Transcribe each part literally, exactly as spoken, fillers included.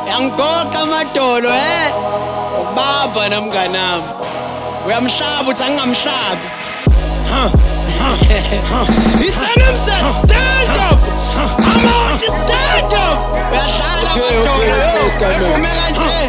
Yangigoqa amadolo eh ubaba namnganami uyamhlaba uthi angingamhlabi It's an upset stand up I'm on to stand up Uyahlala amadolo uvumela nje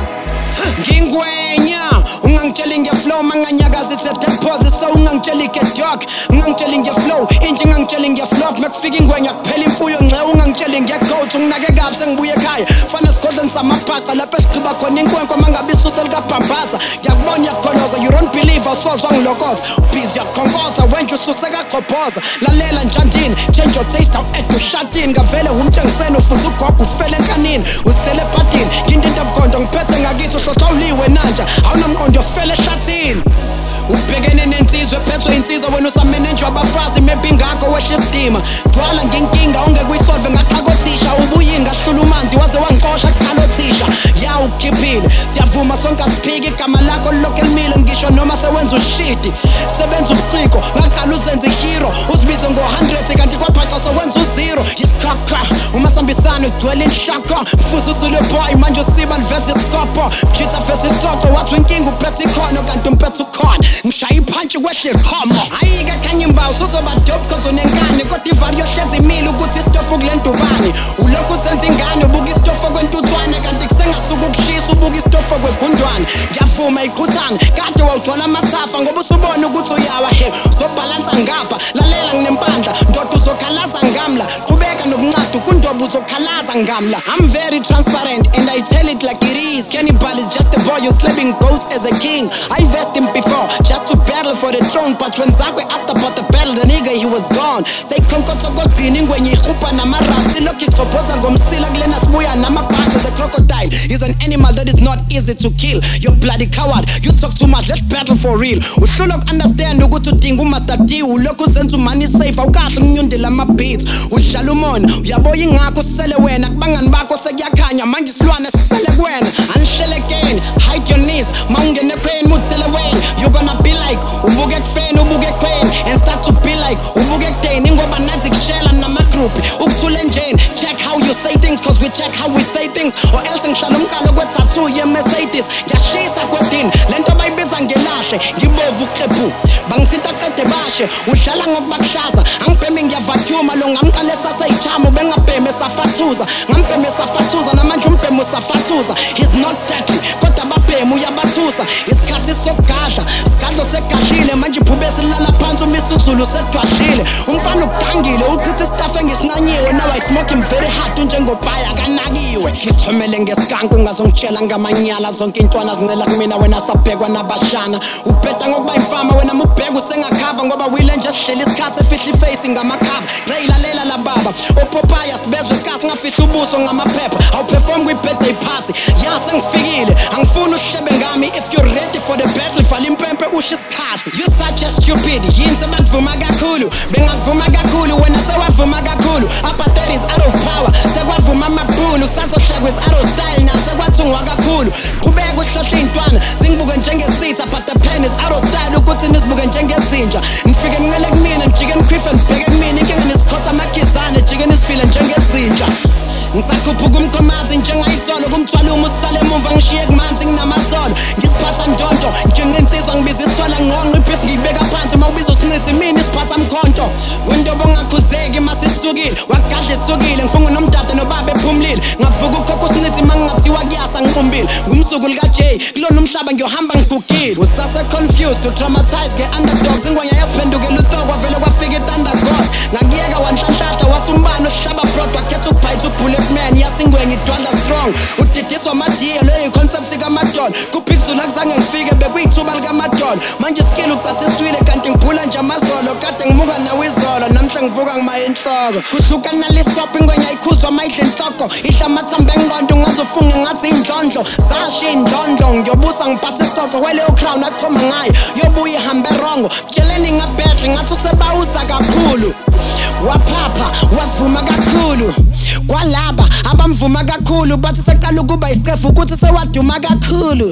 Ngingwenya ungangitsheli ngeflow manganyakaza it's a deposit so ungangitsheli ke dog ungangitsheli ngeflow inje ungangitsheli ngeflop makufika ingwenya kuphela imfuyo ngce ungangitsheli ngegoat unginake kabi sengibuye ekhaya fana sigodleni samabhaca lapho esiqhiba khona inkwenkwe mangabe isusa likabhambaza ngiyakubona uyakholoza you don't believe awusozwa ngilokotha busy yakhonkotha wenje ususe kagqobhoza lalela njandini change your taste I'm at your shut in ngavele umtshengiseni ufuza ugogo ufele enkanini usithele ebhadini ngindinto bugondo ngiphethe ngakithi uhlotshawuliwe nanja awunomqondo fele eshathini ubhekene nensizwe ephethwe insizwa wena usamanager wabafazi maybe ngakho wehle isidima gcwala ngenkinga ongekuyisolve ngaqhakothisha ubuyinga hlula umanzi waze wangixosha kuqalothisha ya ukhiphile siyavuma sonke asiphiki igama lakho lokho elimile ngisho noma sewenza ushidi sebenza ubuciko ngaqala uzenze hero uzibize ngo one hundred kanti kwaphaca sokwenza uzero yisikhakha uma sambisana ugcwele inhlaka mfuza usule boy manje usiba liveze iskopo khitha face isixoxo wathi inkinga uphethe ikhono kanti umphethe ukhona ngishaya iphansi kwehle khomo ayike khanye imbawu uzoba dope cause unengane kodwa ivari yohlezi imile ukuthi isitofu kulentubani ulokhu usenza ingane ubuka isitofu kwentuthwane kanti kusengasuka ukushisa ubuka isitofu kwegundwane ngiyavuma iqhuthana kade wawugcwala amathafa ngoba usubona ukuthi uyawa he uzobalansa ngapha lalela nginempandla ndoda uzokhalaza ngamla qhubeka nokunqada kundoba uzokhalaza ngamla I'm very transparent and I tell it like it is Cannibal is just a boy who's slapping goats as a king I versed him before just to battle for the throne but when Zakwe asked about the battle the nigga he was gone say khonkotho kogcini ngwenye ikhupha namarapsi lokho ichophoza ngomsila kulena sibuya namabhanza the crocodile is an animal that is not easy to kill you bloody coward you talk too much let's battle for real uhlula ukunderstand ukuthi udinga umaster D ulokhu usenza umani safe awukahle nginyundela ama beats udlala umona uyaboya ingakho sele wena kubangani bakho sekuyakhanya manje isilwane sisele kuwena anhlele again hide your knees mawungene ekhweni muthele wena you're gonna be like ubuke ekufeni ubuke ekweni and start to be like ubuke ekudeni ngoba nathi kushela nama group ukuthule njeni check how you say things cause we check how we say things or else ngihlala umqalo kwethathu ye Mercedes ngiyashisa kwedini lento bayibiza ngelahle ngibovu uqhephu bangithinta qede bashe udlala ngokubakushaza angibheme ngiyavathuma lo ngamqale saseyijama bengabheme safathuza ngambheme safathuza namanje umbheme usafathuza he's not deadly kodwa babheme uyabathusa isikhathi sokugadla sigadlo segadlile manje iphubesi lala phansi umisuzulu sedwadlile umfana ukudangile uchitha istaff engisinqanyiwe now I smoke him very hard njengobhaya kanakiwe ngixhomele ngesikanku ungazongitshela ngamanyala zonke intwana zincela kumina wena sabhekwa nabashana ubheda ngokuba imfama wena mubheka usengakhava ngoba wile nje sihleli isikhathi efihla iface ngamakhava ngiyilalela la baba opopaya sibezwe kasi ngafihla ubuso ngamaphepha awu perform kwi birthday party ya sengifikile angifuni uhlebe ngami if you're ready for the battle fala impempe usho isikhathi you such a stupid yini sebakuvuma kakhulu bengakuvuma kakhulu wena sewavuma kakhulu apartheid is out of power sekwavuma amabhunu kusazohlekwa is out of style now sekwathungwa kakhulu qhubeka uhlohla intwana singibuke njengesitha but the pen is out of style ukuthi nisibuke njengezinja ngifike ngicele kumina ngijike ngikhrife ngibheke kumina inkinga nisikhotha amagizane jike nisifile njengezinja ngisakhuphuka umkhomazi njengayisolo kumthwala uma usale emuva ngishiye kumanzi nginamazolo ngisiphatha ndonto njengensizwa ngibiza isithwala ngonqo ibhifu ngiyibeka phansi mawubiza usinitsi mina isiphatha mkhonto kundobo ngakhuzeki masisukile wagadla esukile ngifunga nomdada nobaba ephumlile ngavuka ukhokho usinitsi mangingathiwa kuyasa ngiqumbile ngumsuku lika J kulona umhlaba ngiyohamba ngigugile usase confused to traumatize ke underdogs ingwanya yasiphendukela utoko vele kwafika itanda god ngakuyeka wanhlanhlatha wathi umbani osihlaba broad wakhetha ukubhayitha ubhule man yasingwenye idwala strong udidiswa amadiya leyo concept kamadolo kuphikizula kuzange ngifike bekuyithuba likamadolo manje skill ucathiswile kanti ngiphula nje amazolo kade ngimuka nawe izolo namhla ngivuka ngima enhloko kuhluka nalisophi ingwenya ikhuzwa mayidle inhloko ihla amathamba engqondo ungazofunga ngathi indlondlo zashi indlondlo ngiyobusa ngiphathe isixoxo weleyo crown achoma ngayo yobuya ihambe rongo mtsheleni ngabedle ngathi usebawuza kakhulu waphapha wasivuma kakhulu kwalaba abamvuma kakhulu bathi seqala ukuba isicefu ukuthi sewaduma kakhulu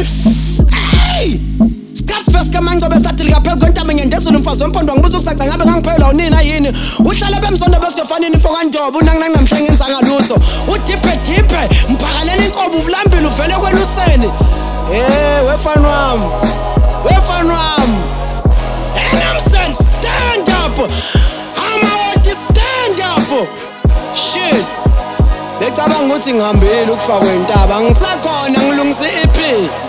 hey Scarface kamangcobe sathili kaphela kwentaba ngendezulu umfazi wempondo ngibuza ukusaca ngabe ngangiphela unina yini uhlala bemzondo bese yofanini mfoka ndobo unanginamhla ngenza ngalutho umthetho udiphe diphe mphakaleni inkobo uvulambile uvele kweluseni. Hey wefana wami, wefana wami, Enamsen stand up, Amawati stand up. Shit, becabanga ukuthi ngihambile ukufakwa intaba, ngisakhona ngilungisa i-E P.